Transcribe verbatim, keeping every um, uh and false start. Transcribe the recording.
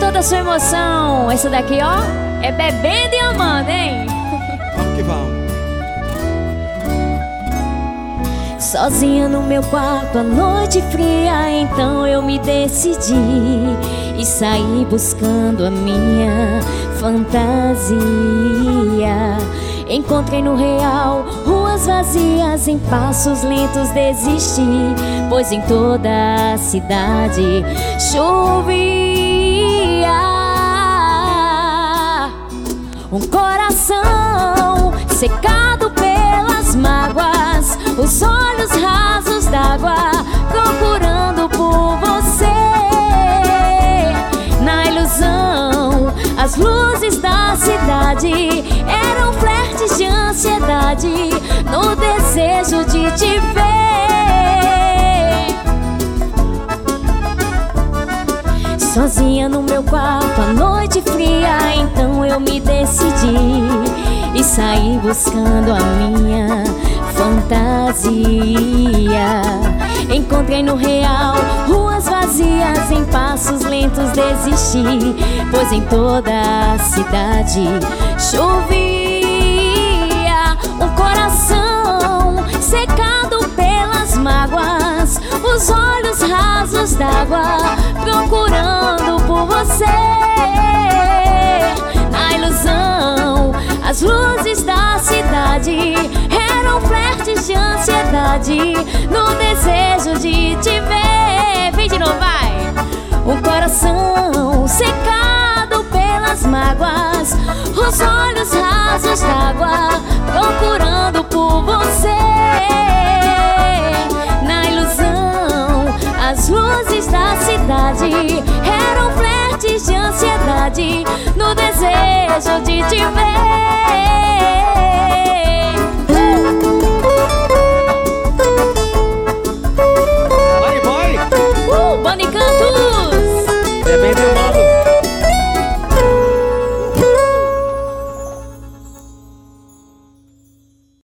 toda a sua emoção. Essa daqui, ó, é bebendo e amando, hein? Vamos que vamos. Sozinha no meu quarto, a noite fria, então eu me decidi e saí buscando a minha fantasia. Encontrei no real ruas vazias, em passos lentos desisti, pois em toda a cidade chovia. Um coração secado pelas mágoas, os olhos rasos d'água, procurando por você. Na ilusão, as luzes da cidade eram flertes de ansiedade, no desejo de te ver. Sozinha no meu quarto, a noite fria, então eu me decidi e saí buscando a minha fantasia. Encontrei no real ruas vazias, em passos lentos desisti, pois em toda a cidade chovia. Um coração secado pelas mágoas, os olhos rasos d'água, procurando por você. Na ilusão, as luzes da cidade eram flertes de ansiedade, no desejo de te ver. Vem de novo, vai! Um coração secado pelas mágoas, os olhos rasos d'água, procurando por você. Na ilusão, as luzes da cidade eram flertes de ansiedade, no desejo de te ver.